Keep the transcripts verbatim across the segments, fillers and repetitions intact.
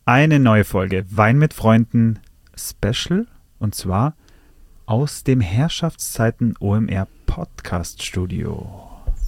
Eine neue Folge Wein mit Freunden Special und zwar aus dem Herrschaftszeiten O M R Podcast Studio.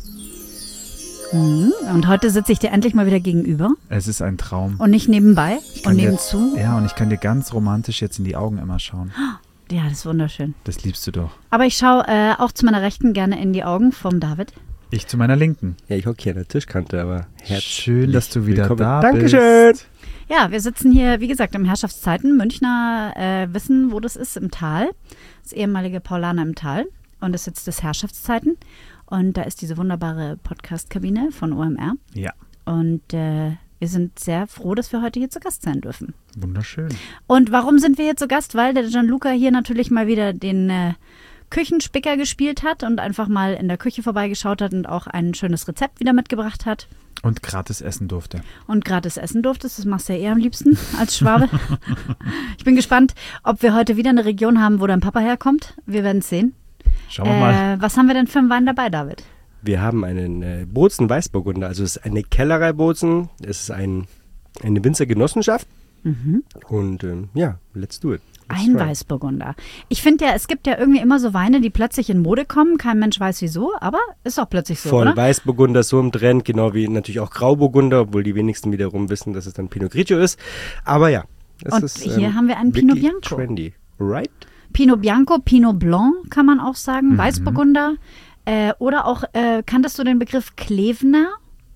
Mhm. Und heute sitze ich dir endlich mal wieder gegenüber. Es ist ein Traum. Und nicht nebenbei und nebenzu. Dir, ja, und ich kann dir ganz romantisch jetzt in die Augen immer schauen. Ja, das ist wunderschön. Das liebst du doch. Aber ich schaue äh, auch zu meiner Rechten gerne in die Augen vom David. Ich zu meiner Linken. Ja, ich hocke hier an der Tischkante, aber herzlich schön, dass du wieder willkommen. da Dankeschön. bist. Ja, wir sitzen hier, wie gesagt, im Herrschaftszeiten. Münchner äh, wissen, wo das ist, im Tal. Das ehemalige Paulaner im Tal. Und das ist jetzt das Herrschaftszeiten. Und da ist diese wunderbare Podcast-Kabine von O M R. Ja. Und äh, wir sind sehr froh, dass wir heute hier zu Gast sein dürfen. Wunderschön. Und warum sind wir hier zu Gast? Weil der Gianluca hier natürlich mal wieder den äh, Küchenspicker gespielt hat und einfach mal in der Küche vorbeigeschaut hat und auch ein schönes Rezept wieder mitgebracht hat. Und gratis essen durfte. Und gratis essen durftest, das machst du ja eher am liebsten als Schwabe. Ich bin gespannt, ob wir heute wieder eine Region haben, wo dein Papa herkommt. Wir werden es sehen. Schauen wir mal. Äh, was haben wir denn für einen Wein dabei, David? Wir haben einen äh, Bozen Weißburgunder, also es ist eine Kellerei Bozen, es ist ein, eine Winzergenossenschaft Mhm. und ähm, ja, let's do it. Let's Ein try. Weißburgunder. Ich finde ja, es gibt ja irgendwie immer so Weine, die plötzlich in Mode kommen. Kein Mensch weiß wieso, aber ist auch plötzlich so, Voll oder? Weißburgunder so im Trend, genau wie natürlich auch Grauburgunder, obwohl die wenigsten wiederum wissen, dass es dann Pinot Grigio ist. Aber ja, es Und ist hier haben wir einen Pinot wirklich Bianco. trendy, right? Pinot Bianco, Pinot Blanc kann man auch sagen, Mhm. Weißburgunder. Äh, oder auch, äh, kanntest du den Begriff Klevner?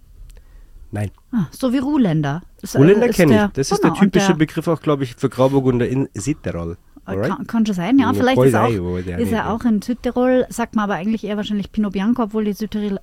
Nein, Ah, so wie Ruländer. Ist, äh, Ruländer ist kenne der- ich. Das ist genau, der typische und Begriff auch, glaube ich, für Grauburgunder in Südtirol. der, Alright? kann, kann schon sein, ja. Ja, Vielleicht voll ist, er sein, auch, wo der ist er nicht- auch in Südtirol, sagt man aber eigentlich eher wahrscheinlich Pinot Bianco, obwohl die Südtirol,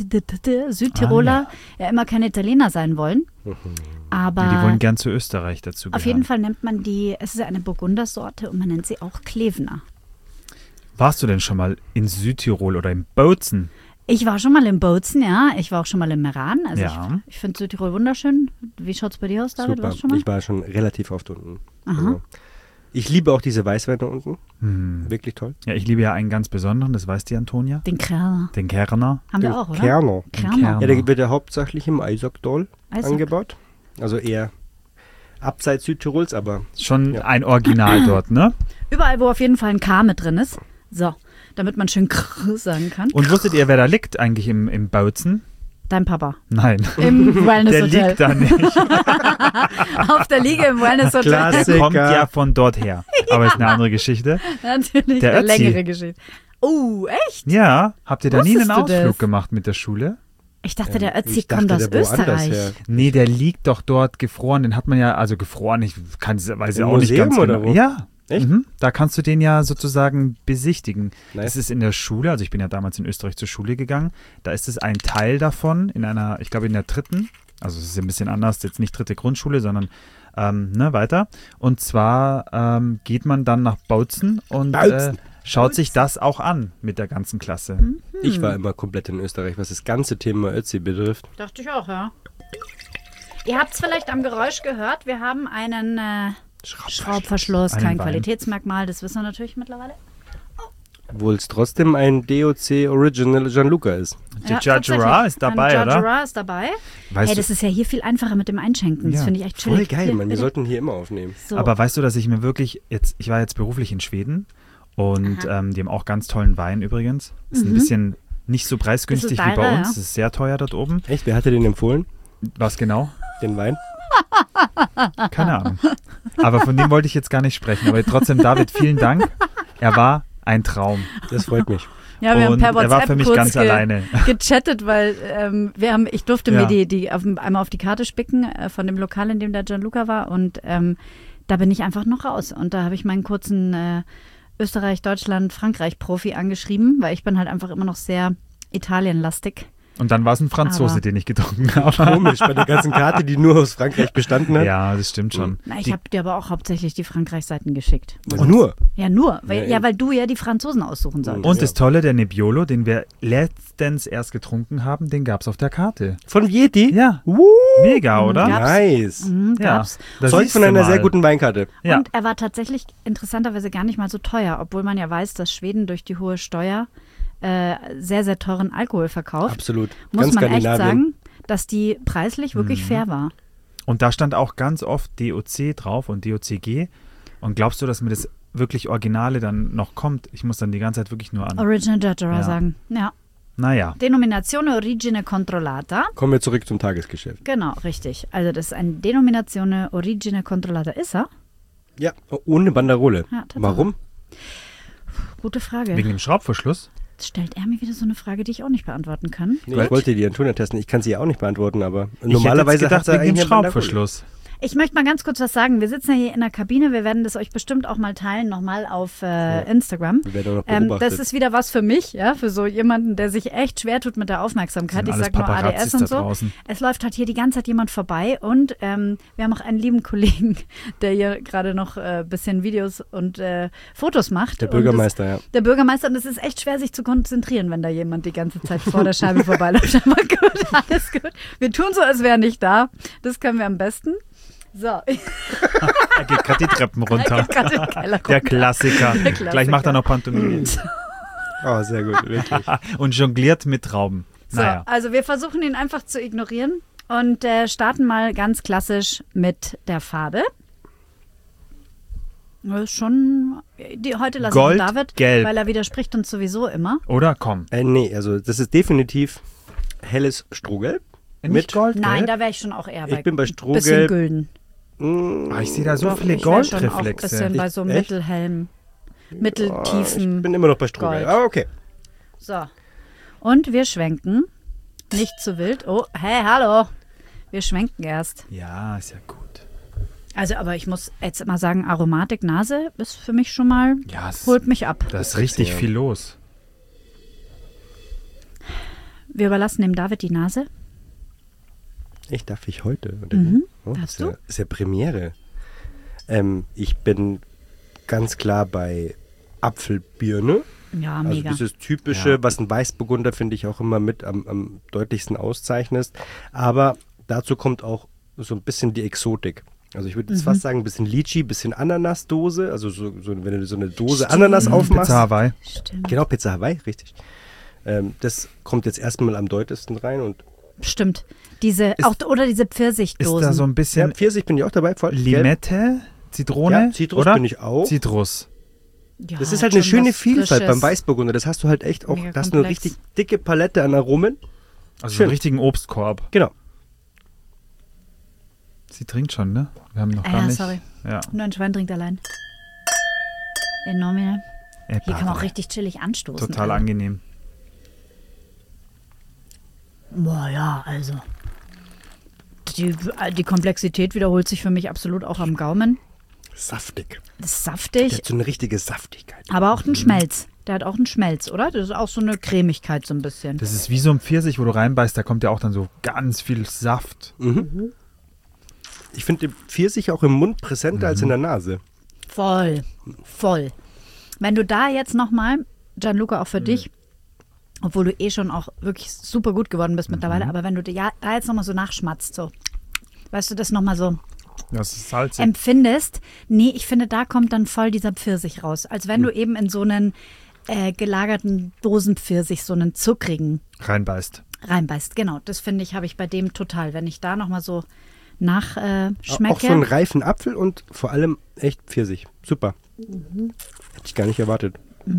Südtiroler Ah, ja immer keine Italiener sein wollen. Aber Die wollen gern zu Österreich dazu auf gehören. jeden Fall nennt man die, es ist ja eine Burgundersorte und man nennt sie auch Klevner. Warst du denn schon mal in Südtirol oder in Bozen? Ich war schon mal in Bozen, ja. Ich war auch schon mal in Meran. Also Ja. ich, ich finde Südtirol wunderschön. Wie schaut es bei dir aus, David? Super, Warst du schon mal? ich war schon relativ oft unten. Aha. Also, ich liebe auch diese Weißweine unten, Hm. wirklich toll. Ja, ich liebe ja einen ganz besonderen, das weiß die Antonia. Den Kerner. Den Kerner. Haben wir Den auch, oder? Kerner. Kerner. Kerner. Ja, der wird ja hauptsächlich im Eisacktal Eisack. angebaut. Also eher abseits Südtirols, aber Schon Ja. ein Original dort, ne? Überall, wo auf jeden Fall ein K mit drin ist. So, damit man schön krrr sagen kann. Und wusstet ihr, wer da liegt eigentlich im, im Bozen? Dein Papa. Nein. Im Der Wellness-Hotel. liegt da nicht. Auf der Liege im Wellness-Hotel. Klasse. Der kommt Klassiker. ja von dort her. Aber ist eine andere Geschichte. Natürlich, Der eine Ötzi. längere Geschichte. Oh, echt? Ja, habt ihr da nie einen Wusstest du Ausflug das? gemacht mit der Schule? Ich dachte, der Ötzi ich dachte, kommt aus der woanders Österreich. her. Nee, der liegt doch dort gefroren. Den hat man ja, also gefroren, ich kann, weiß ja Im auch nicht Museum ganz oder genau. wo? Ja. Echt? Mhm. Da kannst du den ja sozusagen besichtigen. Nice. Das ist in der Schule, also ich bin ja damals in Österreich zur Schule gegangen. Da ist es ein Teil davon in einer, ich glaube in der dritten, also es ist ein bisschen anders, jetzt nicht dritte Grundschule, sondern ähm, ne, weiter. Und zwar ähm, geht man dann nach Bozen und äh, Bozen. schaut sich das auch an mit der ganzen Klasse. Ich war immer komplett in Österreich, was das ganze Thema Ötzi betrifft. Dachte ich auch, ja. Ihr habt es vielleicht am Geräusch gehört. Wir haben einen äh, Schraubverschluss, Einen kein Wein. Qualitätsmerkmal, das wissen wir natürlich mittlerweile. Obwohl es trotzdem ein D O C Original Gianluca ist. Der Ja, Giorgera tatsächlich. ist dabei, Ein oder? Giorgera ist dabei. Weißt Hey, du- das ist ja hier viel einfacher mit dem Einschenken. Das Ja, finde ich echt Voll chillig. geil, Hier, Mann. Wir bitte. sollten hier immer aufnehmen. So. Aber weißt du, dass ich mir wirklich jetzt, ich war jetzt beruflich in Schweden und ähm, die haben auch ganz tollen Wein übrigens. Ist ein bisschen nicht so preisgünstig Bisschen wie bei teurer, uns. ja. Es ist sehr teuer dort oben. Echt? Wer hat dir den empfohlen? Was genau? Den Wein? Keine Ahnung. Aber von dem wollte ich jetzt gar nicht sprechen. Aber trotzdem, David, vielen Dank. Er war ein Traum. Das freut mich. ja, wir haben und per er WhatsApp war für mich kurz ganz ge alleine. gechattet, weil ähm, wir haben, ich durfte Ja. mir die, die auf, einmal auf die Karte spicken äh, von dem Lokal, in dem der Gianluca war und ähm, da bin ich einfach noch raus. Und da habe ich meinen kurzen äh, Österreich, Deutschland, Frankreich-Profi angeschrieben, weil ich bin halt einfach immer noch sehr Italienlastig. Und dann war es ein Franzose, Aber- den ich getrunken habe. Komisch, bei der ganzen Karte, die nur aus Frankreich bestanden hat. Ja, das stimmt schon. Na, ich Die- habe dir aber auch hauptsächlich die Frankreich-Seiten geschickt. Oh, nur. Ja, nur. Weil, Ja, ja, eben. weil du ja die Franzosen aussuchen solltest. Und das Tolle, der Nebbiolo, den wir letztens erst getrunken haben, den gab es auf der Karte. Von Yeti? Ja, Uh, mega, oder? Gab's. nice. Mhm, Ja, gab's. da Zeug siehst von du einer mal. sehr guten Weinkarte. Ja. Und er war tatsächlich interessanterweise gar nicht mal so teuer, obwohl man ja weiß, dass Schweden durch die hohe Steuer äh, sehr, sehr teuren Alkohol verkauft. Absolut. Muss Ganz man echt Skandinavien. sagen, dass die preislich wirklich Mhm. fair war. Und da stand auch ganz oft D O C drauf und D O C G. Und glaubst du, dass mir das wirklich Originale dann noch kommt? Ich muss dann die ganze Zeit wirklich nur an. Original Datura Ja. sagen. Ja. Naja. Denominazione Origine Controllata. Kommen wir zurück zum Tagesgeschäft. Genau, richtig. Also das ist eine Denominazione Origine Controllata. Ist er? Ja, ohne Banderole. Ja, Tatsache. Warum? Gute Frage. Wegen dem Schraubverschluss? Jetzt stellt er mir wieder so eine Frage, die ich auch nicht beantworten kann. Nee, ich wollte die Antonia testen. Ich kann sie ja auch nicht beantworten, aber Ich normalerweise hätte jetzt hat gedacht, er wegen dem eigentlich eine Banderole. Schraubverschluss. Ich möchte mal ganz kurz was sagen. Wir sitzen ja hier in der Kabine. Wir werden das euch bestimmt auch mal teilen, nochmal auf äh, Instagram. Wir werden auch noch Ähm, beobachtet. das ist wieder was für mich, ja, für so jemanden, der sich echt schwer tut mit der Aufmerksamkeit. Sind Ich alles sag nur A D S Paparazzis und da so. draußen. Es läuft halt hier die ganze Zeit jemand vorbei und ähm, wir haben auch einen lieben Kollegen, der hier gerade noch ein äh, bisschen Videos und äh, Fotos macht. Der Und Bürgermeister, ja. das, der Bürgermeister, und es ist echt schwer, sich zu konzentrieren, wenn da jemand die ganze Zeit vor der Scheibe vorbeiläuft. Aber gut, alles gut. Wir tun so, als wäre er nicht da. Das können wir am besten. So. Er geht gerade die Treppen runter. Er geht gerade in den Keller Der runter. Klassiker. Der Klassiker. Gleich macht er noch Pantomime. Oh, sehr gut, wirklich. Und jongliert mit Trauben. So, Naja. also wir versuchen ihn einfach zu ignorieren und äh, starten mal ganz klassisch mit der Farbe. Das ist schon, die, heute lasse Gold, ich David, gelb. weil er widerspricht uns sowieso immer. Oder? Komm. Äh, nee, also das ist definitiv helles Strohgelb. Nicht Mit- Gold? Nein, gelb? da wäre ich schon auch eher bei Ich bin bei bisschen Strohgelb. gülden. Mm, Ah, ich sehe da so Doch, viele ich wär schon auch ein Goldreflexe. bisschen bei so Ich- echt? mittelhellem, oh, mitteltiefen. ich bin immer noch bei Strohgelb. Gold. Ah, okay. So. Und wir schwenken. Nicht zu wild. Oh, hey, hallo. Wir schwenken erst. Ja, ist ja gut. Also, aber ich muss jetzt mal sagen, Aromatik Nase ist für mich schon mal, Ja, es, holt mich ab. da ist richtig ja. viel los. Wir überlassen dem David die Nase. Ich darf ich heute. Oder? Mhm. Oh, Darfst ist, ja, ist ja Premiere. Ähm, ich bin ganz klar bei Apfelbirne. Ja, Also mega. dieses typische, Ja. was ein Weißburgunder, finde ich, auch immer mit am, am deutlichsten auszeichnet. Aber dazu kommt auch so ein bisschen die Exotik. Also ich würde jetzt Mhm. fast sagen, ein bisschen Litchi, ein bisschen Ananasdose. Also so, so, wenn du so eine Dose Ananas Stimmt. aufmachst. Pizza Hawaii. Stimmt. Genau, Pizza Hawaii, richtig. Ähm, das kommt jetzt erstmal am deutlichsten rein. Und Stimmt. Diese, Ist- auch, oder diese Ist Pfirsichdosen. da so ein ja, bisschen Pfirsich bin ich auch dabei. Voll. Gelb. Limette, Zitrone? Ja, Zitrus oder? bin ich auch. Zitrus. Ja, Das ist halt eine schon schöne was Vielfalt Frisches. beim Weißburgunder. Das hast du halt echt auch, Mega da hast du eine komplex. richtig dicke Palette an Aromen. Also Schön. einen richtigen Obstkorb. Genau. Sie trinkt schon, ne? Wir haben noch Ah, gar ja, nicht. sorry. Ja. Nur ein Schwein trinkt allein. Enorm, ja. Ey, Hier kann man auch Barbara. richtig chillig anstoßen. Total also. angenehm. Boah, ja, also. Die, die Komplexität wiederholt sich für mich absolut auch am Gaumen. Saftig. Das ist Der saftig, hat so eine richtige Saftigkeit. aber auch ein Schmelz. Der hat auch einen Schmelz, oder? Das ist auch so eine Cremigkeit so ein bisschen. Das ist wie so ein Pfirsich, wo du reinbeißt, da kommt ja auch dann so ganz viel Saft. Mhm. Ich finde den Pfirsich auch im Mund präsenter als in Mhm. der Nase. Voll, voll. Wenn du da jetzt nochmal, Gianluca, auch für Mhm. dich, obwohl du eh schon auch wirklich super gut geworden bist mittlerweile, Mhm. aber wenn du da da jetzt nochmal so nachschmatzt, so, weißt du, das nochmal so Das ist salzig. empfindest, nee, ich finde, da kommt dann voll dieser Pfirsich raus. Als wenn du eben in so einen äh, gelagerten Dosenpfirsich, so einen zuckrigen Reinbeißt. reinbeißt. Genau, das finde ich, habe ich bei dem total. Wenn ich da nochmal so nachschmecke. Äh, schmecke. Auch so einen reifen Apfel und vor allem echt Pfirsich. Super. Mhm. Hätte ich gar nicht erwartet.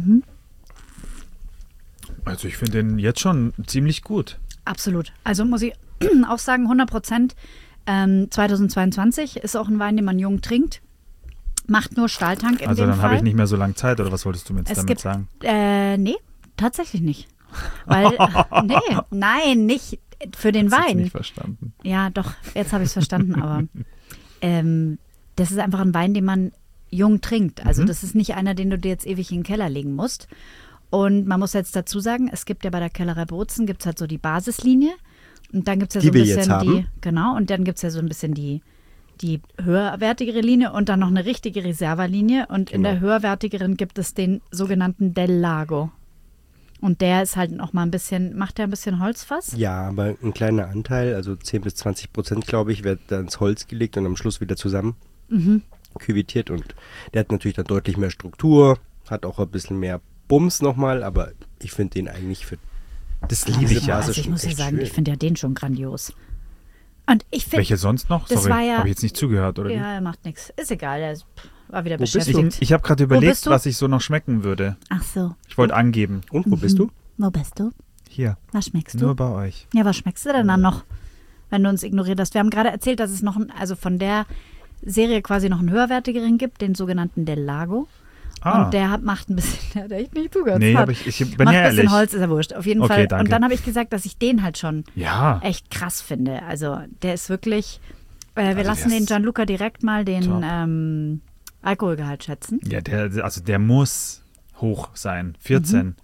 Also ich finde den jetzt schon ziemlich gut. Absolut. Also muss ich auch sagen, hundert Prozent ähm, zweitausendzweiundzwanzig ist auch ein Wein, den man jung trinkt. Macht nur Stahltank in Also dem dann habe Fall. ich nicht mehr so lange Zeit, oder was wolltest du mir jetzt Es damit gibt- sagen? Äh, nee, tatsächlich nicht. Weil, nee, nein, nicht für den Hast du jetzt Wein. nicht verstanden. Ja, doch, jetzt habe ich es verstanden, aber ähm, das ist einfach ein Wein, den man jung trinkt. Also Mhm. das ist nicht einer, den du dir jetzt ewig in den Keller legen musst. Und man muss jetzt dazu sagen, es gibt ja bei der Kellerei Bozen gibt es halt so die Basislinie und dann gibt es ja Die so ein wir bisschen jetzt haben. die, genau, und dann gibt es ja so ein bisschen die, die höherwertigere Linie und dann noch eine richtige Reserva-Linie und in Genau. der höherwertigeren gibt es den sogenannten Del Lago. Und der ist halt noch mal ein bisschen, macht der ein bisschen Holzfass? Ja, aber ein kleiner Anteil, also zehn bis zwanzig Prozent, glaube ich, wird da ins Holz gelegt und am Schluss wieder zusammen Mhm. küvitiert. Und der hat natürlich dann deutlich mehr Struktur, hat auch ein bisschen mehr Bums nochmal, aber ich finde den eigentlich für Das liebe liebe ich ich ja. ja. Also ich schon muss ja echt sagen, schön. ich finde ja den schon grandios. Und ich finde, Welche sonst noch? das Sorry, war ja- habe ich jetzt nicht zugehört, oder wie? ja, macht nichts. Ist egal, er ist- war wieder Wo bist du? beschäftigt. Ich, ich habe gerade bist überlegt, du? was ich so noch schmecken würde. Ach so. Ich wollte angeben. Und wo bist du? Wo bist du? Hier, Was schmeckst du? nur bei euch. Ja, was schmeckst du denn dann noch, wenn du uns ignoriert hast? Wir haben gerade erzählt, dass es noch, ein, also von der Serie quasi noch einen höherwertigeren gibt, den sogenannten Del Lago. Ah, Und der hat, macht ein bisschen, der hat echt nicht zugehört. nee, hat. aber ich, ich bin macht ja ein bisschen ehrlich. Holz, ist ja wurscht. Auf jeden Okay, Fall. danke. Und dann habe ich gesagt, dass ich den halt schon Ja, echt krass finde. Also der ist wirklich, äh, wir Also lassen der den ist Gianluca direkt mal den top. ähm, Alkoholgehalt schätzen. ja der, also der muss hoch sein. vierzehn.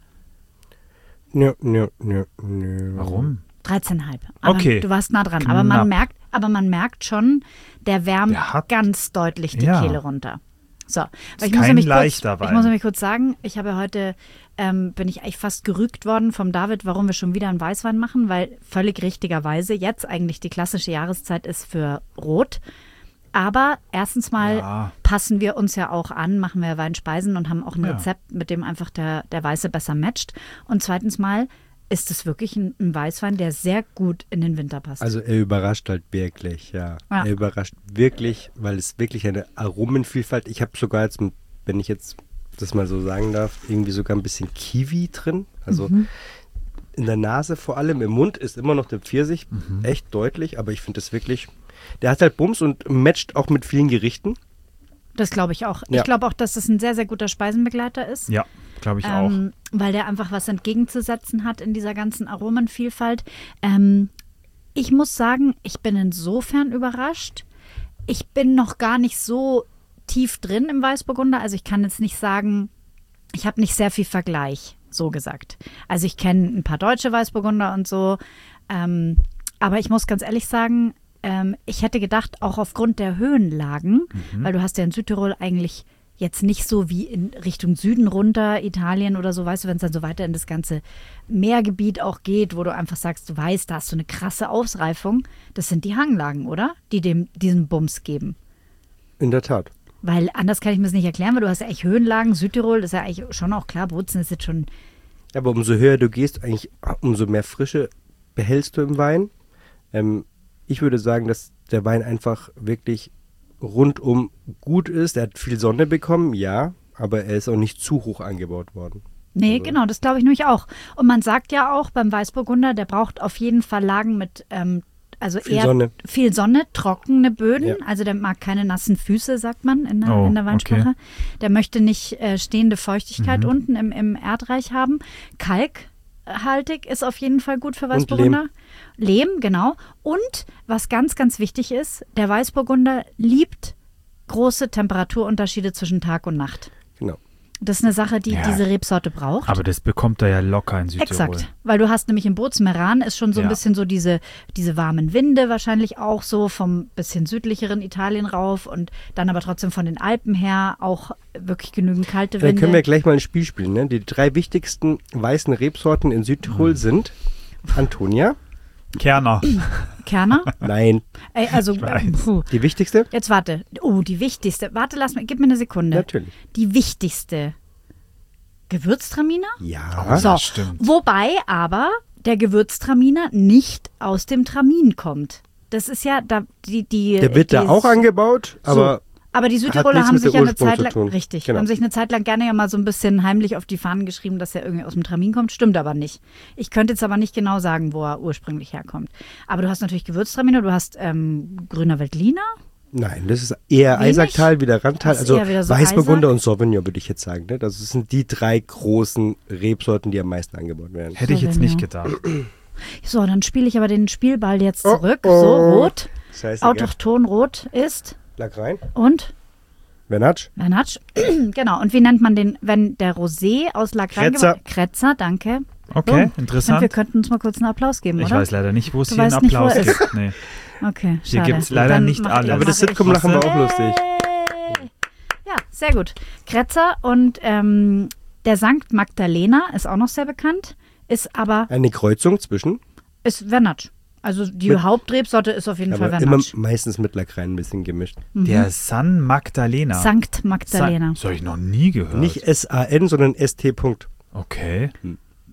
Nö, nö, nö, nö. Warum? dreizehn Komma fünf. Aber Okay. du warst nah dran. Aber man Knapp. merkt, aber man merkt schon, der wärmt Der hat- ganz deutlich die Ja. Kehle runter. So, weil Ist ich muss, kein nämlich kurz, leichter ich Wein. muss nämlich kurz sagen, ich habe ja heute, ähm, bin ich eigentlich fast gerügt worden vom David, warum wir schon wieder einen Weißwein machen, weil völlig richtigerweise jetzt eigentlich die klassische Jahreszeit ist für Rot. Aber erstens mal Ja. passen wir uns ja auch an, machen wir Weinspeisen und haben auch ein Ja. Rezept, mit dem einfach der, der Weiße besser matcht. Und zweitens mal ist es wirklich ein, ein Weißwein, der sehr gut in den Winter passt. Also er überrascht halt wirklich, ja. Ja. Er überrascht wirklich, weil es wirklich eine Aromenvielfalt, ich habe sogar jetzt, wenn ich jetzt das mal so sagen darf, irgendwie sogar ein bisschen Kiwi drin. Also Mhm. in der Nase vor allem, im Mund ist immer noch der Pfirsich Mhm. echt deutlich, aber ich finde das wirklich, der hat halt Bums und matcht auch mit vielen Gerichten. Das glaube ich auch. Ja. Ich glaube auch, dass das ein sehr, sehr guter Speisenbegleiter ist. Ja, glaube ich auch. Ähm, weil der einfach was entgegenzusetzen hat in dieser ganzen Aromenvielfalt. Ähm, ich muss sagen, ich bin insofern überrascht. Ich bin noch gar nicht so tief drin im Weißburgunder. Also ich kann jetzt nicht sagen, ich habe nicht sehr viel Vergleich, so gesagt. Also ich kenne ein paar deutsche Weißburgunder und so. Ähm, aber ich muss ganz ehrlich sagen, ähm, ich hätte gedacht, auch aufgrund der Höhenlagen, weil du hast ja in Südtirol eigentlich jetzt nicht so wie in Richtung Süden runter, Italien oder so, weißt du, wenn es dann so weiter in das ganze Meergebiet auch geht, wo du einfach sagst, du weißt, da hast du eine krasse Ausreifung. Das sind die Hanglagen, oder? Die dem diesen Bums geben. In der Tat. Weil anders kann ich mir das nicht erklären, weil du hast ja echt Höhenlagen. Südtirol ist ja eigentlich schon auch klar, Bozen ist jetzt schon. Aber umso höher du gehst, eigentlich umso mehr Frische behältst du im Wein. Ähm, ich würde sagen, dass der Wein einfach wirklich rundum gut ist. Er hat viel Sonne bekommen, ja, aber er ist auch nicht zu hoch angebaut worden. Nee, Also- genau, das glaube ich nämlich auch. Und man sagt ja auch beim Weißburgunder, der braucht auf jeden Fall Lagen mit, ähm, also Viel eher Sonne. viel Sonne, trockene Böden. Ja. Also der mag keine nassen Füße, sagt man in der, Oh, in der Weinsprache. okay. Der möchte nicht äh, stehende Feuchtigkeit Mhm. unten im, im Erdreich haben. Kalkhaltig ist auf jeden Fall gut für Und Weißburgunder. Lehm. genau. Und was ganz, ganz wichtig ist, der Weißburgunder liebt große Temperaturunterschiede zwischen Tag und Nacht. Genau. Das ist eine Sache, die Ja. diese Rebsorte braucht. Aber das bekommt er ja locker in Südtirol. Exakt, weil du hast nämlich im Bozen-Meran ist schon so ein Ja. bisschen so diese, diese warmen Winde wahrscheinlich auch so vom bisschen südlicheren Italien rauf und dann aber trotzdem von den Alpen her auch wirklich genügend kalte Dann Winde. können wir gleich mal ein Spiel spielen. Ne? Die drei wichtigsten weißen Rebsorten in Südtirol sind Antonia. Kerner. Kerner? Nein. Ey, also, Ich weiß. äh, puh. Die wichtigste? Jetzt warte. Oh, die wichtigste. Warte, lass mir, gib mir eine Sekunde. Natürlich. Die wichtigste. Gewürztraminer? Ja. So, das stimmt. wobei aber der Gewürztraminer nicht aus dem Tramin kommt. Das ist ja da die die Der wird die da auch angebaut, aber aber die hat Südtiroler nichts haben mit sich der ja eine Ursprung Zeit zu lang tun. richtig, Genau. haben sich eine Zeit lang gerne ja mal so ein bisschen heimlich auf die Fahnen geschrieben, dass er irgendwie aus dem Tramin kommt. Stimmt aber nicht. Ich könnte jetzt aber nicht genau sagen, wo er ursprünglich herkommt. Aber du hast natürlich Gewürztraminer, du hast ähm, grüner Veltliner. nein, das ist eher Wenig? Eisacktal, wieder Randtal. Das ist Also eher wieder so Weißburgunder Eisack? und Sauvignon würde ich jetzt sagen. Ne? Das sind die drei großen Rebsorten, die am meisten angebaut werden. Hätte ich jetzt nicht Sauvignon. gedacht. So, dann spiele ich aber den Spielball jetzt Oh, zurück. oh. So rot, Das heißt, autochton rot ist Lack rein. und Vernatsch. Vernatsch. Genau. Und wie nennt man den, wenn der Rosé aus Lagrange... Kretzer. Kretzer, danke. Okay, So. Und wir interessant. könnten uns mal kurz einen Applaus geben, Ich oder? weiß leider nicht, wo es Du hier einen weißt nicht, wo Applaus er ist. gibt. Nee. Okay, Hier schade. gibt's leider Dann nicht mach- alles. dann Aber das mache Sitcom ich- lachen war auch lustig. Hey. Ja, sehr gut. Kretzer und ähm, der Sankt Magdalena ist auch noch sehr bekannt, ist aber, Eine Kreuzung zwischen, ist Vernatsch. Also die Mit- Hauptrebsorte ist auf jeden Fall aber immer Vernatsch. meistens mit Lack rein ein bisschen gemischt. Der San Magdalena. Sankt San- Magdalena. Das habe ich noch nie gehört. Nicht S A N, sondern S T. Punkt. Okay.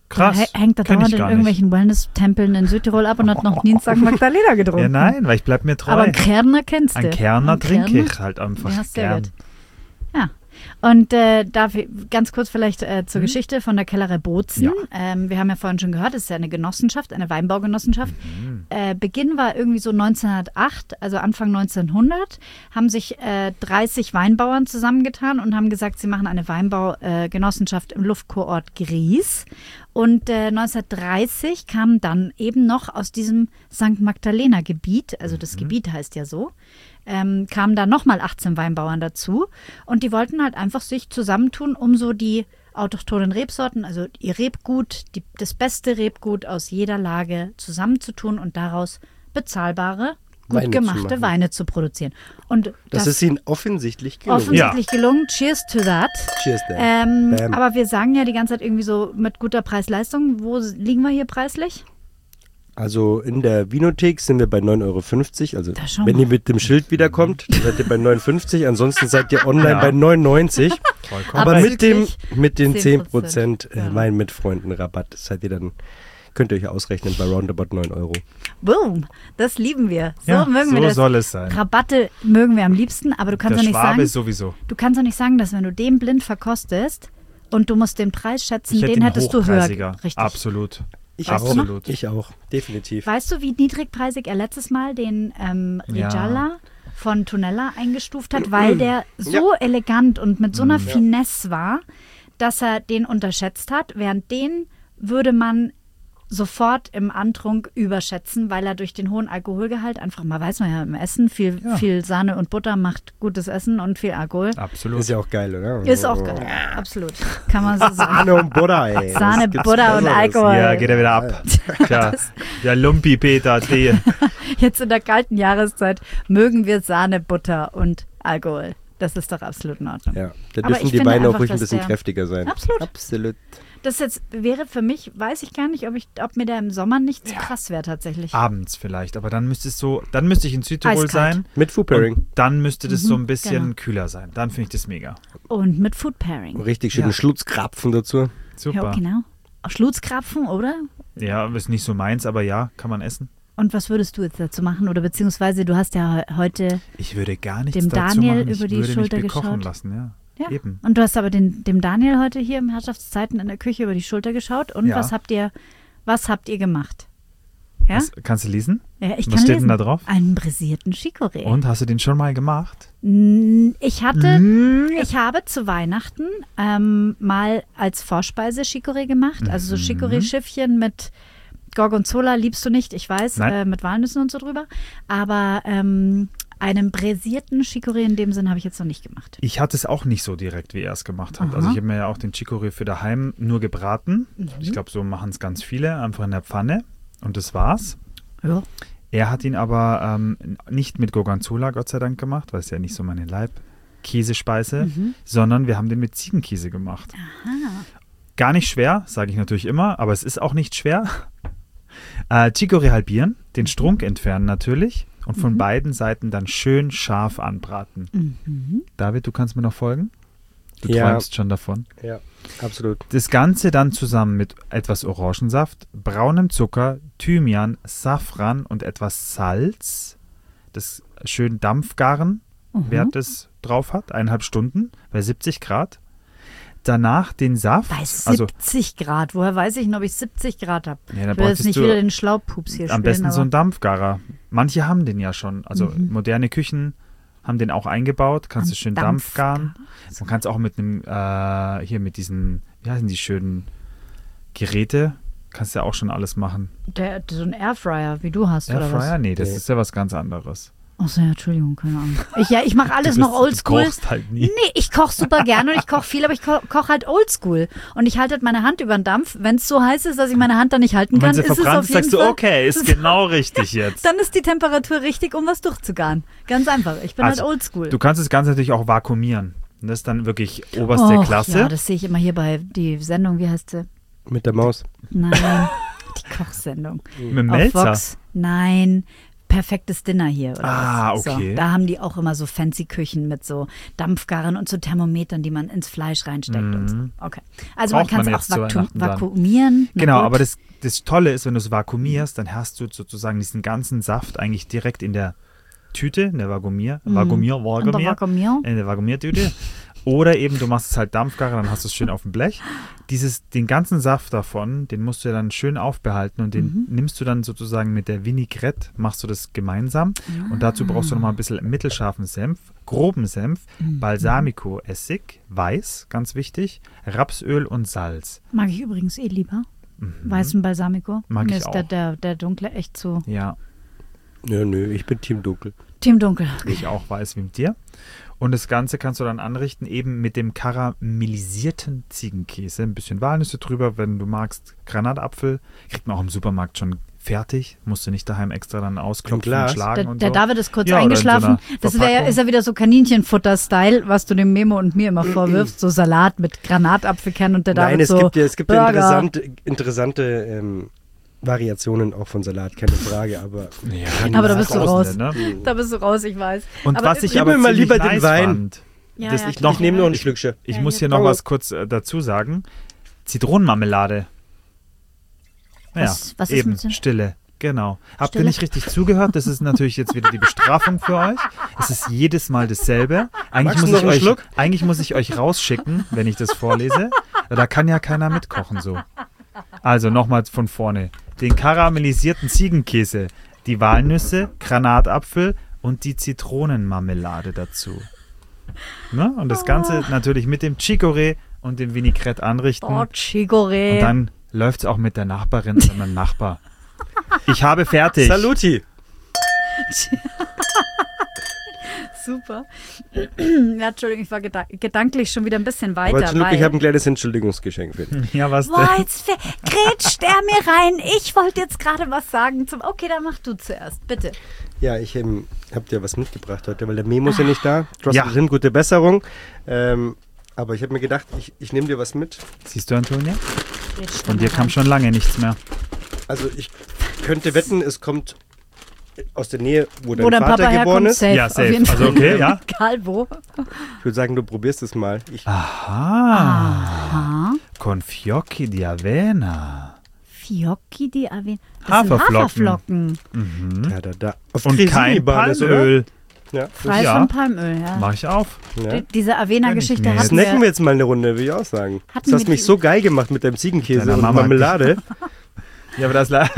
Krass. Der hängt da kenn dauernd ich in gar irgendwelchen Wellness-Tempeln in Südtirol ab und hat noch nie in Sankt Magdalena getrunken. Ja, nein, weil ich bleib mir treu. Aber einen Kerner kennst du. Ein Kerner Einen trinke Kerner? ich halt einfach Ja, sehr gern. gut. Ja. Und äh, dafür ganz kurz vielleicht äh, zur Mhm. Geschichte von der Kellerei Bozen. Ja. Ähm, wir haben ja vorhin schon gehört, es ist ja eine Genossenschaft, eine Weinbaugenossenschaft. Mhm. Äh, Beginn war irgendwie so neunzehnhundertacht, also Anfang neunzehnhundert, haben sich äh, dreißig Weinbauern zusammengetan und haben gesagt, sie machen eine Weinbaugenossenschaft im Luftkurort Gries. Und äh, neunzehnhundertdreißig kam dann eben noch aus diesem Sankt Magdalena-Gebiet, also das Mhm. Gebiet heißt ja so, ähm, kamen da nochmal achtzehn Weinbauern dazu. Und die wollten halt einfach sich zusammentun, um so die autochthonen Rebsorten, also ihr Rebgut, die, das beste Rebgut aus jeder Lage zusammenzutun und daraus bezahlbare, gut Weine zu gemachte machen. Weine zu produzieren. Und Das, das, ist ihnen offensichtlich gelungen. offensichtlich gelungen. Cheers to that. Cheers, Dan. Ähm, Bam. aber wir sagen ja die ganze Zeit irgendwie so mit guter Preis-Leistung. Wo liegen wir hier preislich? Also in der Vinothek sind wir bei neun Euro fünfzig. Also Da schau wenn mal. ihr mit dem Schild wiederkommt, dann seid ihr bei neun fünfzig. Ansonsten seid ihr online Ja. bei neun neunzig. Vollkommen. Aber mit dem Abzüglich mit den zehn zehn Prozent Prozent. Ja. Wein mit Freunden Rabatt seid ihr dann, könnt ihr euch ausrechnen bei roundabout neun Euro. Boom, das lieben wir. So ja, mögen so wir das. soll es sein. Rabatte mögen wir am liebsten, aber du kannst Der doch nicht Schwabe sagen, ist sowieso. du kannst doch nicht sagen, dass wenn du den blind verkostest und du musst den Preis schätzen, Ich hätte den ihn hättest du höher. hochpreisiger. Richtig. Absolut. Ich Weißt auch. du noch? Absolut. Ich auch, definitiv. Weißt du, wie niedrigpreisig er letztes Mal den ähm, Ja. Ricciala von Tonella eingestuft hat, weil der so Ja. elegant und mit so einer Ja. Finesse war, dass er den unterschätzt hat, während den würde man sofort im Antrunk überschätzen, weil er durch den hohen Alkoholgehalt einfach mal, weiß man ja im Essen, viel, Ja. viel Sahne und Butter macht gutes Essen und viel Alkohol. Absolut. Ist ja auch geil, oder? Ist auch geil, absolut. Kann man so sagen. Sahne und Butter, ey. Sahne, Was gibt's Butter und Besseres? Alkohol. Ja, geht er wieder ab. Tja, der Lumpi Peter, die. Jetzt in der kalten Jahreszeit mögen wir Sahne, Butter und Alkohol. Das ist doch absolut in Ordnung. Ja, da Aber dürfen ich die finde Weine auch einfach, ruhig ein dass bisschen der- kräftiger sein. Absolut. Absolut. Das jetzt wäre für mich, weiß ich gar nicht, ob, ich, ob mir der im Sommer nicht zu krass wäre tatsächlich. Abends vielleicht, aber dann müsste es so, dann müsste ich in Südtirol Eiskalt. sein. Mit Food Pairing. Und dann müsste das so ein Mhm, bisschen genau. kühler sein. Dann finde ich das mega. Und mit Food Pairing. Richtig schönen Ja. Schlutzkrapfen dazu. Super. Ja, genau. Schlutzkrapfen, oder? Ja, ist nicht so meins, aber ja, kann man essen. Und was würdest du jetzt dazu machen? Oder beziehungsweise du hast ja he- heute, Ich würde gar nichts Dem dazu Daniel machen. Ich über die würde Schulter mich bekochen geschaut. lassen, ja. ja. Eben. Und du hast aber den, dem Daniel heute hier im Herrschaftszeiten in der Küche über die Schulter geschaut. Und Ja. was habt ihr, was habt ihr gemacht? Ja? Was, kannst du lesen? ja ich was kann steht lesen. denn da drauf? Einen brisierten Chicorée. Und hast du den schon mal gemacht? Mm, Ich hatte, Mm. ich habe zu Weihnachten ähm, mal als Vorspeise Chicorée gemacht. Also so Mhm. Chicorée-Schiffchen mit Gorgonzola liebst du nicht, ich weiß, Nein. äh, mit Walnüssen und so drüber. Aber ähm, einen brisierten Chicorée in dem Sinn habe ich jetzt noch nicht gemacht. Ich hatte es auch nicht so direkt, wie er es gemacht hat. Aha. Also ich habe mir ja auch den Chicorée für daheim nur gebraten. Mhm. Ich glaube, so machen es ganz viele, einfach in der Pfanne. Und das war's. Ja. Er hat ihn aber ähm, nicht mit Gorgonzola, Gott sei Dank, gemacht, weil es ja nicht so meine Leib-Käsespeise, Mhm. sondern wir haben den mit Ziegenkäse gemacht. Aha. Gar nicht schwer, sage ich natürlich immer, aber es ist auch nicht schwer. Äh, Chicorée halbieren, den Strunk entfernen natürlich und von Mhm. beiden Seiten dann schön scharf anbraten. Mhm. David, du kannst mir noch folgen? Du Ja. träumst schon davon. Ja, absolut. Das Ganze dann zusammen mit etwas Orangensaft, braunem Zucker, Thymian, Safran und etwas Salz, das schön Dampfgaren, Mhm. wer das drauf hat, eineinhalb Stunden bei siebzig Grad. Danach den Saft, Bei also siebzig Grad. Woher weiß ich denn, ob ich siebzig Grad habe? ja, da Ich will jetzt bräuchtest nicht du wieder den Schlaupups hier am spielen. besten so aber einen Dampfgarer. Manche haben den ja schon, also Mhm. moderne Küchen haben den auch eingebaut, kannst Ein du schön Dampfgarer. Dampfgaren. Man kann es auch mit einem, äh, hier mit diesen, wie heißen die schönen Geräte, kannst du ja auch schon alles machen. Der, so ein Airfryer, wie du hast, oder was? Airfryer? Nee, das Nee. ist ja was ganz anderes. Achso, ja, Entschuldigung, keine Ahnung. Ich, ja, ich mache alles Du noch bist- oldschool. Du kochst halt nie. Nee, ich koche super gerne und ich koche viel, aber ich ko koche halt oldschool. Und ich halte halt meine Hand über den Dampf. Wenn es so heiß ist, dass ich meine Hand da nicht halten Und wenn kann, sie ist es verbrannt auf ist, jeden sagst du, Fall, okay, ist genau richtig jetzt. dann ist die Temperatur richtig, um was durchzugaren. Ganz einfach. Ich bin Also, halt oldschool. Du kannst das Ganze natürlich auch vakuumieren. Und das ist dann wirklich oberste Och, Klasse. Ja, das sehe ich immer hier bei die Sendung, wie heißt sie? Mit der Maus. Nein, die Kochsendung. Mit dem Auf Melzer. Vox. Nein, perfektes Dinner hier. Oder Ah, was. okay. So, da haben die auch immer so fancy Küchen mit so Dampfgarren und so Thermometern, die man ins Fleisch reinsteckt Mhm. und so. Okay. Also Braucht man kann man es jetzt auch zu vakuum, Weihnachten dann. vakuumieren. Na Genau, gut. aber das, das Tolle ist, wenn du es vakuumierst, dann hast du sozusagen diesen ganzen Saft eigentlich direkt in der Tüte, in der Vakuumier, Vakuumier, Und der Vakuumier, Vakuumier. in der Vakuumiertüte. Oder eben, du machst es halt Dampfgarre, dann hast du es schön auf dem Blech. Dieses, den ganzen Saft davon, den musst du ja dann schön aufbehalten und den nimmst du dann sozusagen mit der Vinaigrette, machst du das gemeinsam. Und dazu brauchst du nochmal ein bisschen mittelscharfen Senf, groben Senf, Balsamico-Essig, weiß, ganz wichtig, Rapsöl und Salz. Mag ich übrigens eh lieber. Mhm. Weißen Balsamico. Mag Mir ich ist der, auch. der, der dunkle echt zu. Ja, Nö, nö, ich bin Team Dunkel. Team Dunkel. ich auch weiß wie mit dir. Und das Ganze kannst du dann anrichten, eben mit dem karamellisierten Ziegenkäse. Ein bisschen Walnüsse drüber, wenn du magst. Granatapfel. Kriegt man auch im Supermarkt schon fertig. Musst du nicht daheim extra dann ausklopfen Glas. und schlagen Der, und der so. David ist kurz Ja, oder in so eingeschlafen. einer Das wär, ja- Verpackung. ist ja wieder so Kaninchenfutter-Style, was du dem Memo und mir immer vorwirfst. So Salat mit Granatapfelkern und der David Nein, es so gibt ja, es gibt ja Burger. interessante, interessante ähm, Variationen auch von Salat, keine Frage, aber Ja, Aber da die bist du Tausende, raus. Ne? Da bist du raus, ich weiß. Und Aber was ich gib aber mir mal ziemlich lieber den nice Wein. fand, Ja, das, ja, ich, klar. ich nehme noch ein Schlückchen. ich Ja, muss hier- hier noch Oh. was kurz äh, dazu sagen. Zitronenmarmelade. Ja, Was- was ist eben, mit Zit- Stille. Genau. Habt ihr Stille? nicht richtig zugehört? Das ist natürlich jetzt wieder die Bestrafung für euch. Es ist jedes Mal dasselbe. Eigentlich Magst du muss, noch ich einen euch, Schluck? eigentlich muss ich euch rausschicken, wenn ich das vorlese. Da kann ja keiner mitkochen so. Also nochmal von vorne. Den karamellisierten Ziegenkäse, die Walnüsse, Granatapfel und die Zitronenmarmelade dazu. Ne? Und das Ganze natürlich mit dem Chicorée und dem Vinaigrette anrichten. Oh, Chicorée. Und dann läuft es auch mit der Nachbarin oder meinem Nachbar. Ich habe fertig. Saluti! Super. Ja, Entschuldigung, ich war geda gedanklich schon wieder ein bisschen weiter. Aber zum Glück, weil ich habe ein kleines Entschuldigungsgeschenk für dich. Ja, was Boah, denn? jetzt ver- grätscht er mir rein. Ich wollte jetzt gerade was sagen. Zum okay, dann mach du zuerst, bitte. Ja, ich ähm, habe dir was mitgebracht heute, weil der Memo ist ja nicht da. Trotzdem Ja. hin, gute Besserung. Ähm, aber ich habe mir gedacht, ich, ich nehme dir was mit. Siehst du, Antonia? Grätscht Von er dir mir kam rein. schon lange nichts mehr. Also ich könnte wetten, es kommt aus der Nähe, wo dein Wo dein Vater Papa geboren herkommt, ist. safe. Ja, Auf safe. jeden Also Fall. okay, ja. Egal wo. Ich würde sagen, du probierst es mal. Ich, Aha. Aha. Con fiocchi di avena. Fiocchi di Avena. Das Haferflocken. sind Haferflocken. Mhm. da, da, da. Auf Und kein Cresini-Basis, oder? Palmöl. Ja. Frei Ja. von Palmöl, ja. Mach ich auf. ja. Die, diese Avena-Geschichte Kenn ich hatten nicht. Snacken wir wir. jetzt mal eine Runde, will ich auch sagen. Hatten Das hast wir mich die- so geil gemacht mit deinem Ziegenkäse Deiner und Mama. Marmelade. Ja, aber das la-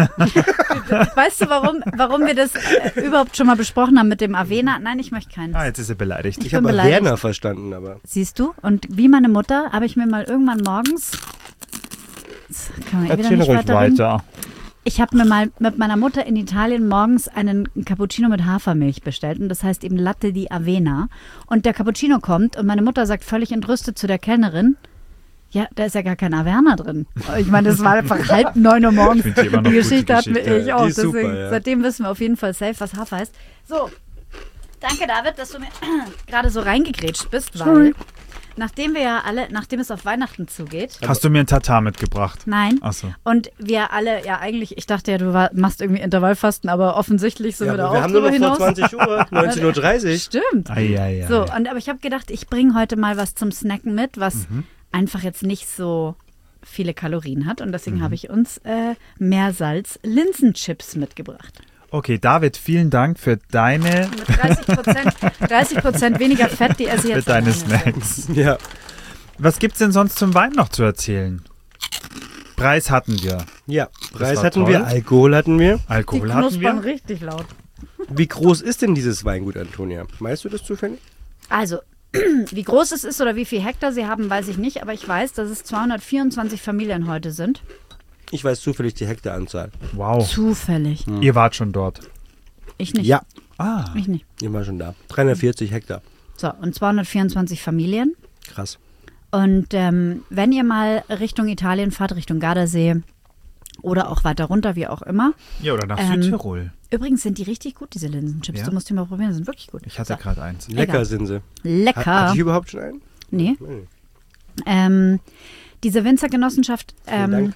Weißt du, warum, warum wir das äh, überhaupt schon mal besprochen haben mit dem Avena? Nein, ich möchte keins. Ah, jetzt ist er beleidigt. Ich bin habe beleidigt. Werner verstanden, aber. Siehst du? Und wie meine Mutter habe ich mir mal irgendwann morgens. Jetzt kann man eh wieder Erzähl nicht ruhig weiterreden. weiter. Ich habe mir mal mit meiner Mutter in Italien morgens einen Cappuccino mit Hafermilch bestellt. Und das heißt eben Latte di Avena. Und der Cappuccino kommt und meine Mutter sagt völlig entrüstet zu der Kellnerin: Ja, da ist ja gar kein Averna drin. Ich meine, das war einfach halb neun Uhr morgens. Ich finde die immer noch Die gut, die Geschichte hatten wir Geschichte. ich auch. Die ist super, Deswegen, ja. Seitdem wissen wir auf jeden Fall safe, was Hafer heißt. So, danke David, dass du mir gerade so reingegrätscht bist, weil nachdem wir ja alle, nachdem es auf Weihnachten zugeht, Hast du mir ein Tatar mitgebracht? nein, Achso. und wir alle, ja eigentlich, ich dachte ja, du war, machst irgendwie Intervallfasten, aber offensichtlich sind Ja, wir da aber auch wir haben nur drüber noch vor hinaus. zwanzig Uhr, neunzehn Uhr dreißig. Stimmt. Eieiei. So, und aber ich habe gedacht, ich bringe heute mal was zum Snacken mit, was einfach jetzt nicht so viele Kalorien hat. Und deswegen habe ich uns äh, Meersalz-Linsenchips mitgebracht. Okay, David, vielen Dank für deine, Mit dreißig Prozent, dreißig Prozent weniger Fett, die esse ich für jetzt deine alleine. Snacks. Ja. Was gibt's denn sonst zum Wein noch zu erzählen? Preis hatten wir. Ja, Preis war hatten toll. wir, Alkohol hatten wir. Die Alkohol hatten knuspern wir. richtig laut. Wie groß ist denn dieses Weingut, Antonia? Weißt du das zufällig? Also, wie groß es ist oder wie viel Hektar sie haben, weiß ich nicht. Aber ich weiß, dass es zweihundertvierundzwanzig Familien heute sind. Ich weiß zufällig die Hektaranzahl. Wow. Zufällig. Ihr wart schon dort. Ich nicht. Ja, Ah. Ich nicht. ich war schon da. dreihundertvierzig Hektar. So, und zweihundertvierundzwanzig Familien. Krass. Und ähm, wenn ihr mal Richtung Italien fahrt, Richtung Gardasee oder auch weiter runter, wie auch immer. Ja, oder nach Ähm, Südtirol. Übrigens sind die richtig gut, diese Linsenchips. Ja? Du musst die mal probieren, die sind wirklich gut. Ich hatte so. gerade eins. Lecker Egal. sind sie. Lecker. Hat, hatte ich überhaupt schon einen? Nee. Nee. Ähm, diese Winzergenossenschaft Vielen ähm, Dank.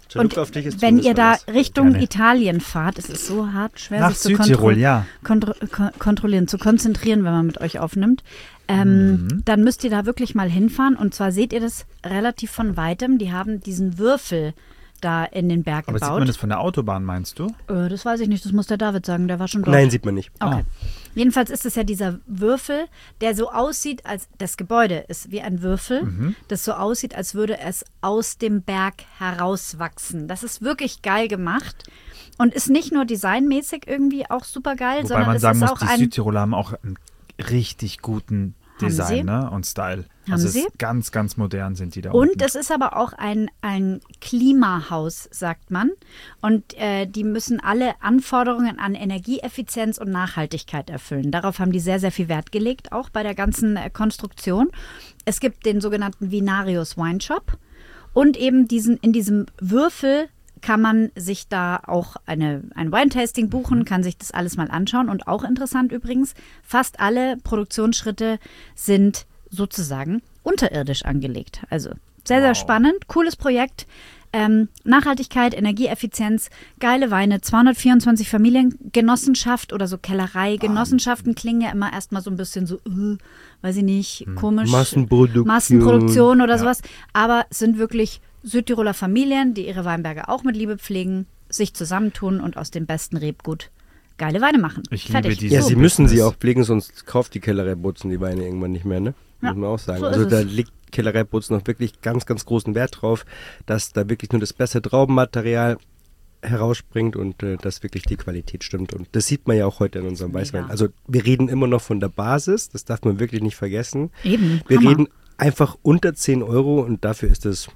Gianluca, auf dich ist wenn ihr da Verlass. Richtung Gerne. Italien fahrt, es ist so hart, schwer Nach sich zu Südtirol, kontro- ja. kontro- kon- kontrollieren, zu konzentrieren, wenn man mit euch aufnimmt. Ähm, Mhm. Dann müsst ihr da wirklich mal hinfahren. Und zwar seht ihr das relativ von Weitem. Die haben diesen Würfel da in den Berg Aber sieht gebaut. man das von der Autobahn, meinst du? Äh, das weiß ich nicht, das muss der David sagen, der war schon dort. Nein, sieht man nicht. Okay. Ah. Jedenfalls ist es ja dieser Würfel, der so aussieht, als das Gebäude ist wie ein Würfel, Mhm. das so aussieht, als würde es aus dem Berg herauswachsen. Das ist wirklich geil gemacht und ist nicht nur designmäßig irgendwie auch super geil, Wobei sondern man es sagen ist muss, auch die ein Südtiroler haben auch einen richtig guten Haben sie? Design, ne? Und Style. Haben also es sie? ist ganz, ganz modern sind die da Und unten. es ist aber auch ein, ein Klimahaus, sagt man. Und äh, die müssen alle Anforderungen an Energieeffizienz und Nachhaltigkeit erfüllen. Darauf haben die sehr, sehr viel Wert gelegt, auch bei der ganzen äh, Konstruktion. Es gibt den sogenannten Vinarius Wine Shop. Und eben diesen, in diesem Würfel kann man sich da auch eine, ein Wine-Tasting buchen, kann sich das alles mal anschauen. Und auch interessant übrigens, fast alle Produktionsschritte sind sozusagen unterirdisch angelegt. Also sehr, sehr Wow. spannend, cooles Projekt. Ähm, Nachhaltigkeit, Energieeffizienz, geile Weine, zweihundertvierundzwanzig Familiengenossenschaft oder so Kellerei-Genossenschaften klingen ja immer erstmal so ein bisschen so, äh, weiß ich nicht, komisch. Massenproduktion. Massenproduktion oder Ja. sowas. Aber es sind wirklich Südtiroler Familien, die ihre Weinberge auch mit Liebe pflegen, sich zusammentun und aus dem besten Rebgut geile Weine machen. Ich Fertig. liebe diese Ja, So. sie müssen sie Business. auch pflegen, sonst kauft die Kellerei Butzen die Weine irgendwann nicht mehr, ne? Ja, Muss man auch sagen. so ist also da es. liegt Kellerei Butzen noch wirklich ganz, ganz großen Wert drauf, dass da wirklich nur das beste Traubenmaterial herausspringt und äh, dass wirklich die Qualität stimmt. Und das sieht man ja auch heute in unserem Mega. Weißwein. Also wir reden immer noch von der Basis, das darf man wirklich nicht vergessen. Eben. Wir Hammer. reden einfach unter zehn Euro und dafür ist es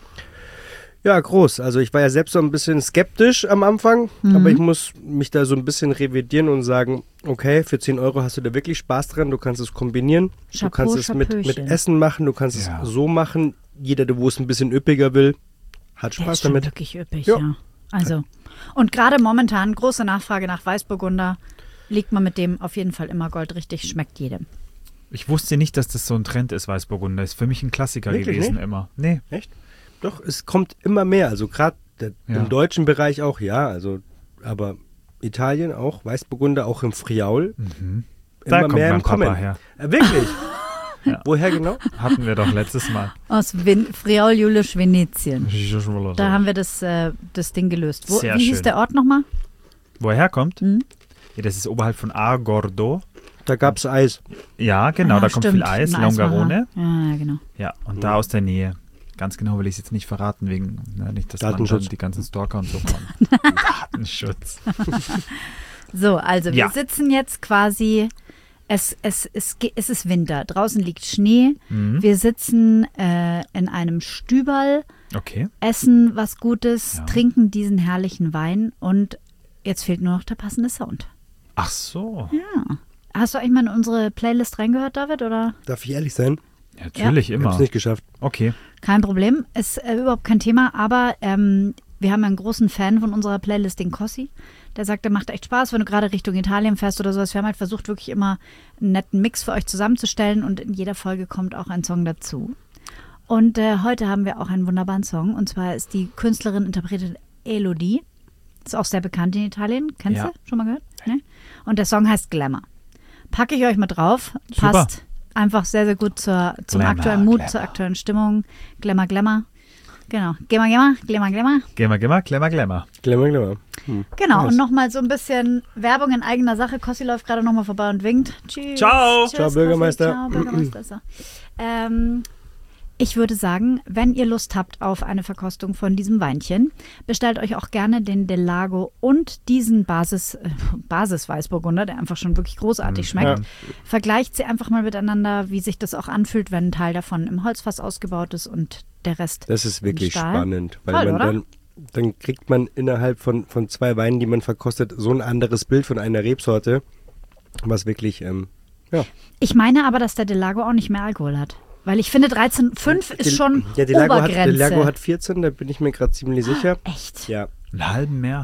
ja groß. Also ich war ja selbst so ein bisschen skeptisch am Anfang, Mhm. aber ich muss mich da so ein bisschen revidieren und sagen, okay, für zehn Euro hast du da wirklich Spaß dran, du kannst es kombinieren, Chapeau, du kannst es mit, mit Chapeauchen. Essen machen, du kannst Ja. es so machen. Jeder, der wo es ein bisschen üppiger will, hat Der Spaß ist schon damit. wirklich üppig, Ja. ja. Also, und gerade momentan große Nachfrage nach Weißburgunder. Liegt man mit dem auf jeden Fall immer goldrichtig, schmeckt jedem. Ich wusste nicht, dass das so ein Trend ist, Weißburgunder. Ist für mich ein Klassiker Wirklich gewesen nicht? immer. Nee. Echt? Doch, es kommt immer mehr. Also gerade Ja. im deutschen Bereich auch, ja. Also, aber Italien auch, Weißburgunder auch im Friaul. Mhm. Immer Da kommt mehr mein im Kommen. Papa her. Äh, wirklich? Ja. Woher genau? Hatten wir doch letztes Mal. Aus Vin- Friaul Julisch Venetien. Da Da haben wir das, äh, das Ding gelöst. Wo, Sehr wie hieß schön. der Ort nochmal? Wo er herkommt? Hm? Ja, das ist oberhalb von Agordo. Da gab es Eis. Ja, genau, Ah, da kommt stimmt, viel Eis, ein Longarone. Eismacher. Ja, genau. Ja, und da aus der Nähe. Ganz genau will ich es jetzt nicht verraten, wegen ne, nicht, dass man Datenschutz. dann die ganzen Stalker und so kommen. Datenschutz. So, also wir Ja. sitzen jetzt quasi, es, es, es, ge- es ist Winter, draußen liegt Schnee, Mhm. wir sitzen äh, in einem Stüberl, Okay. essen was Gutes, Ja. trinken diesen herrlichen Wein und jetzt fehlt nur noch der passende Sound. Ach so. Ja. Hast du eigentlich mal in unsere Playlist reingehört, David, oder? Darf ich ehrlich sein? Ja, natürlich Ich habe immer. es nicht geschafft. Okay. Kein Problem, ist äh, überhaupt kein Thema, aber ähm, wir haben einen großen Fan von unserer Playlist, den Kossi. Der sagt, der macht echt Spaß, wenn du gerade Richtung Italien fährst oder sowas. Wir haben halt versucht, wirklich immer einen netten Mix für euch zusammenzustellen und in jeder Folge kommt auch ein Song dazu. Und äh, heute haben wir auch einen wunderbaren Song und zwar ist die Künstlerin interpretiert Elodie. Ist auch sehr bekannt in Italien. Kennst Ja. du? Schon mal gehört? Ne? Und der Song heißt Glamour. Packe ich euch mit drauf. Super. Passt einfach sehr, sehr gut zur, zum Glamour, aktuellen Mut, Glamour. zur aktuellen Stimmung. Glamour, Glamour. Genau. Glamour, Glamour, Glamour, Glamour. Glemmer, glemmer, glemmer, glemmer. Glimmer, glimmer. Hm. Genau. Nice. Und nochmal so ein bisschen Werbung in eigener Sache. Kossi läuft gerade nochmal vorbei und winkt. Tschüss. Ciao. Tschüss, Ciao, Kossi. Bürgermeister. Ciao, Bürgermeister. ist er. ähm, ich würde sagen, wenn ihr Lust habt auf eine Verkostung von diesem Weinchen, bestellt euch auch gerne den Del Lago und diesen Basis, äh, Basis-Weißburgunder, der einfach schon wirklich großartig schmeckt. Ja. Vergleicht sie einfach mal miteinander, wie sich das auch anfühlt, wenn ein Teil davon im Holzfass ausgebaut ist und der Rest Das ist wirklich im Stahl. spannend, weil Toll, man oder? dann, dann kriegt man innerhalb von, von zwei Weinen, die man verkostet, so ein anderes Bild von einer Rebsorte, was wirklich, ähm, ja. Ich meine aber, dass der Del Lago auch nicht mehr Alkohol hat. Weil ich finde, dreizehn Komma fünf ist Del- schon ja, Del Lago hat, Obergrenze. Del Lago hat vierzehn, da bin ich mir gerade ziemlich sicher. Echt? Ja, Einen halben mehr.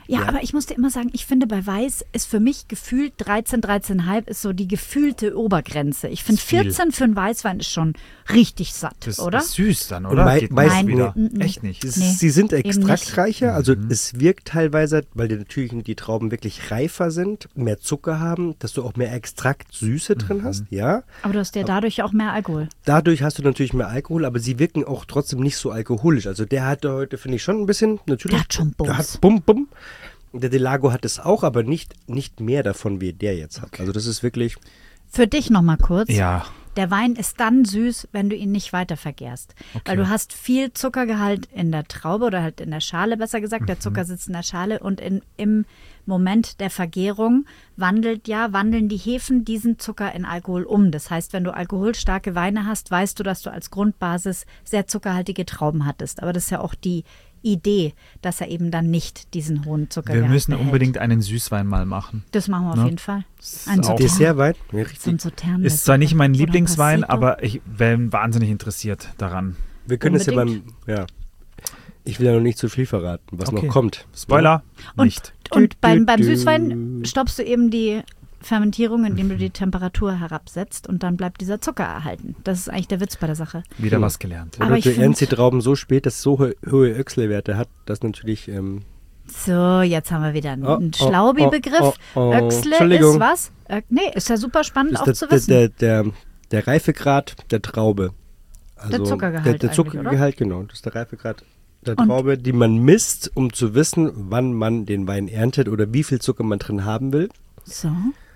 Ja, Ja. aber ich muss dir immer sagen, ich finde bei Weiß ist für mich gefühlt dreizehn, dreizehn Komma fünf ist so die gefühlte Obergrenze. Ich finde Ist viel. vierzehn für einen Weißwein ist schon richtig satt, Das oder? ist süß dann, Und oder? Wei- Geht Weiß- noch Nein. wieder. Mm-mm. Echt nicht. Es- Nee, Sie sind eben nicht. extraktreicher, also Mhm. es wirkt teilweise, weil die natürlich die Trauben wirklich reifer sind, mehr Zucker haben, dass du auch mehr Extraktsüße drin hast, ja. Aber du hast ja dadurch auch mehr Alkohol. Dadurch hast du natürlich mehr Alkohol, aber sie wirken auch trotzdem nicht so alkoholisch. Also der hatte heute, finde ich, schon ein bisschen, natürlich. Der hat schon Bums. Der hat Bum Bum. Der Delago hat es auch, aber nicht, nicht mehr davon, wie der jetzt hat. Also das ist wirklich, Für dich nochmal kurz. Ja. Der Wein ist dann süß, wenn du ihn nicht weiter vergärst. Okay. Weil du hast viel Zuckergehalt in der Traube oder halt in der Schale, besser gesagt. Der Zucker sitzt in der Schale und in, im Moment der Vergärung wandelt ja, wandeln die Hefen diesen Zucker in Alkohol um. Das heißt, wenn du alkoholstarke Weine hast, weißt du, dass du als Grundbasis sehr zuckerhaltige Trauben hattest. Aber das ist ja auch die Idee, dass er eben dann nicht diesen hohen Zuckergehalt Wir müssen behält. unbedingt einen Süßwein mal machen. Das machen wir auf Ne? jeden Fall. ist Ein auch- Sautern. Dessertwein. Ja, So richtig. ein Sautern Ist mit zwar nicht mein oder Lieblingswein, Passito. aber ich wäre wahnsinnig interessiert daran. Wir können es ja beim, Unbedingt. ja. Ich will ja noch nicht zu viel verraten, was Okay. noch kommt. Spoiler, Und, nicht. und Dü, beim, dü, beim dü. Süßwein stoppst du eben die Fermentierung, indem du die Temperatur herabsetzt und dann bleibt dieser Zucker erhalten. Das ist eigentlich der Witz bei der Sache. Wieder Hm. was gelernt. Aber Oder ich du find- ernst die Trauben so spät, dass es so ho- hohe Öchselwerte hat, dass natürlich ähm, So, jetzt haben wir wieder einen, Oh, einen oh, Schlaubi-Begriff. oh, oh, oh. Öchsle Entschuldigung. ist was? Ö nee, ist ja super spannend ist auch der, zu der, wissen. der, der, der Reifegrad der Traube. Also Zuckergehalt Der, der eigentlich, Zuckergehalt, genau. Das ist der Reifegrad der Und- Traube, die man misst, um zu wissen, wann man den Wein erntet oder wie viel Zucker man drin haben will. So.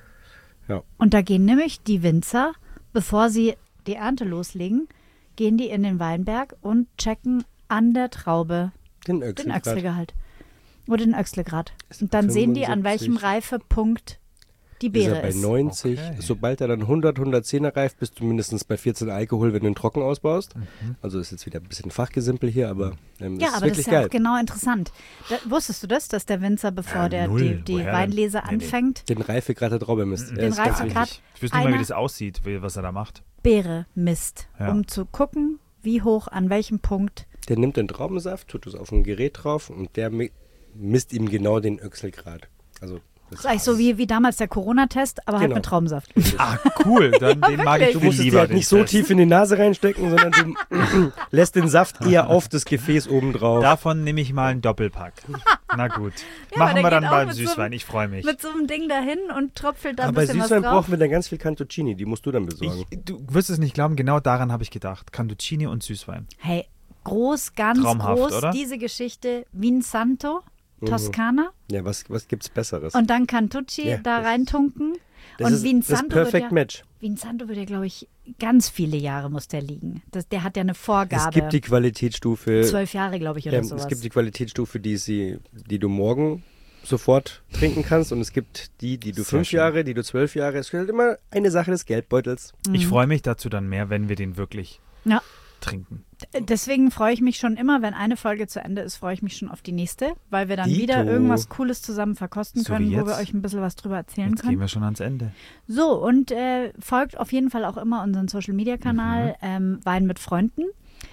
Ja. Und da gehen nämlich die Winzer, bevor sie die Ernte loslegen, gehen die in den Weinberg und checken an der Traube Den den Öchselgrad. Öchslegehalt. Oder den Öchslegrad. Ist Und dann sehen die, an fünfundsiebzig. welchem Reifepunkt die Ist Beere er bei ist. neunzig. Okay. Sobald er dann hundert, hundertzehner reift, bist du mindestens bei vierzehn Alkohol, wenn du ihn trocken ausbaust. Also ist jetzt wieder ein bisschen Fachgesimpel hier, aber ähm, Ja, ist aber das wirklich ist ja geil. auch genau interessant. Da, wusstest du das, dass der Winzer, bevor Ja, der null. die, die Woher denn? Weinlese Nee, nee. anfängt, Den Reifegrad der Traube misst. Ja, Den ist ganz Reifegrad- wichtig. Ich wüsste nicht mal, einer- wie das aussieht, wie, was er da macht. Beere misst, Ja. um zu gucken, wie hoch, an welchem Punkt. Der nimmt den Traubensaft, tut es auf ein Gerät drauf und der mi- misst ihm genau den Öchselgrad. Also Das ist eigentlich so wie, wie damals der Corona-Test, aber halt Genau. mit Traubensaft. Ah, cool. Dann den mag ich Du viel musst es dir lieber. halt den nicht so Test. tief in die Nase reinstecken, sondern du lässt den Saft eher auf das Gefäß oben drauf. Davon nehme ich mal einen Doppelpack. Na gut. Ja, Machen aber der wir dann geht auch beim mit so Süßwein. einem- Ich freue mich. Mit so einem Ding dahin und tröpfelt da ein Aber bei bisschen was Süßwein drauf. brauchen wir dann ganz viel Cantuccini, die musst du dann besorgen. Ich, du wirst es nicht glauben, genau daran habe ich gedacht. Cantuccini und Süßwein. Hey, groß, ganz Traumhaft, groß, oder? diese Geschichte Vinsanto, Toskana Ja, was, was gibt's Besseres? und dann Cantucci Ja, da das- reintunken. das und ist das Vinsanto wird Perfect ja, Match. Vinsanto wird ja, glaube ich, ganz viele Jahre muss der liegen. Das, der hat ja eine Vorgabe. Es gibt die Qualitätsstufe. Zwölf Jahre, glaube ich, oder ähm, sowas. es gibt die Qualitätsstufe, die, sie, die du morgen sofort trinken kannst und es gibt die, die du Sehr fünf schön. Jahre, die du zwölf Jahre. Es ist halt immer eine Sache des Geldbeutels. Mhm. Ich freue mich dazu dann mehr, wenn wir den wirklich Ja. trinken. Deswegen freue ich mich schon immer, wenn eine Folge zu Ende ist, freue ich mich schon auf die nächste, weil wir dann Dito. wieder irgendwas Cooles zusammen verkosten So können, wie wo wir jetzt. euch ein bisschen was drüber erzählen Jetzt gehen können. wir schon ans Ende. So, und äh, folgt auf jeden Fall auch immer unseren Social-Media-Kanal Mhm. ähm, Wein mit Freunden.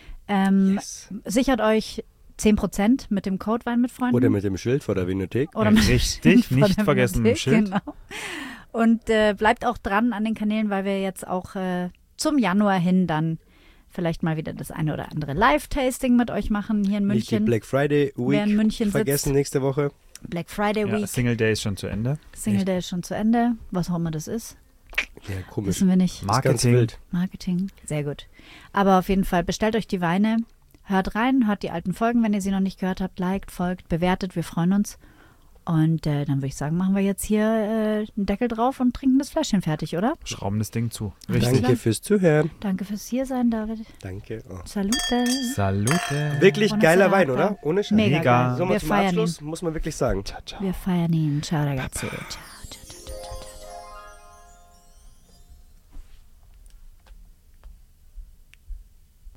Ähm, Yes. Sichert euch zehn Prozent mit dem Code Wein mit Freunden. Oder mit dem Schild vor der Vinothek. Oder mit Richtig, vor nicht der vergessen mit dem Bibliothek, Schild. Genau. Und äh, bleibt auch dran an den Kanälen, weil wir jetzt auch äh, zum Januar hin dann vielleicht mal wieder das eine oder andere Live-Tasting mit euch machen hier in Nicht die München. Black Friday Wer in Week München vergessen sitzt. nächste Woche. Black Friday Ja, Week. Single Day ist schon zu Ende. Single Day ist schon zu Ende. Was auch immer das ist, Ja, komisch. wissen wir nicht. Das ist ganz Marketing. wild. Marketing, sehr gut. Aber auf jeden Fall, bestellt euch die Weine, hört rein, hört die alten Folgen, wenn ihr sie noch nicht gehört habt, liked, folgt, bewertet, wir freuen uns. Und äh, dann würde ich sagen, machen wir jetzt hier äh, einen Deckel drauf und trinken das Fläschchen fertig, oder? Schrauben das Ding zu. Richtig. Richtig. Danke fürs Zuhören. Danke fürs Hiersein, David. Danke. Oh. Salute. Salute. Wirklich Buonasera. geiler Wein, oder? Ohne Scheiß. Mega, Mega. geil. So, mal Wir zum feiern Abschluss, muss man wirklich sagen. Ciao, ciao. ihn. Wir feiern ihn. Ciao, ragazzi. Ciao.